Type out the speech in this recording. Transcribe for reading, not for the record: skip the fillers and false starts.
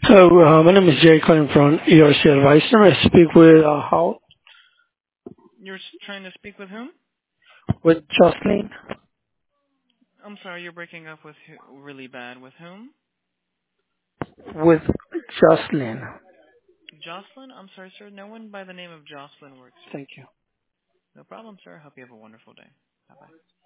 Hello, my name is Jay calling from ERC Advisor. I speak with how You're trying to speak with whom? with Jocelyn. I'm sorry, you're breaking up with really bad. With whom? With Jocelyn. Jocelyn? I'm sorry, sir. No one by the name of Jocelyn works here. Thank you. No problem, sir. Hope you have a wonderful day. Bye-bye.